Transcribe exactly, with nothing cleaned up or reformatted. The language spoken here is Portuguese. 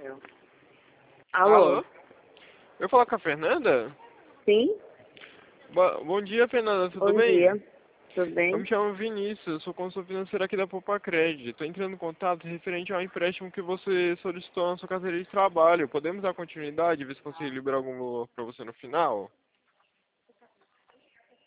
Meu. Alô? Alô? Eu falo com a Fernanda? Sim? Bo- Bom dia, Fernanda, tudo Bom bem? dia. Tudo Eu bem? me chamo Vinícius, eu sou consultor financeiro aqui da Popacred. Estou entrando em contato referente ao empréstimo que você solicitou na sua carteira de trabalho. Podemos dar continuidade, ver se consigo liberar algum valor para você no final?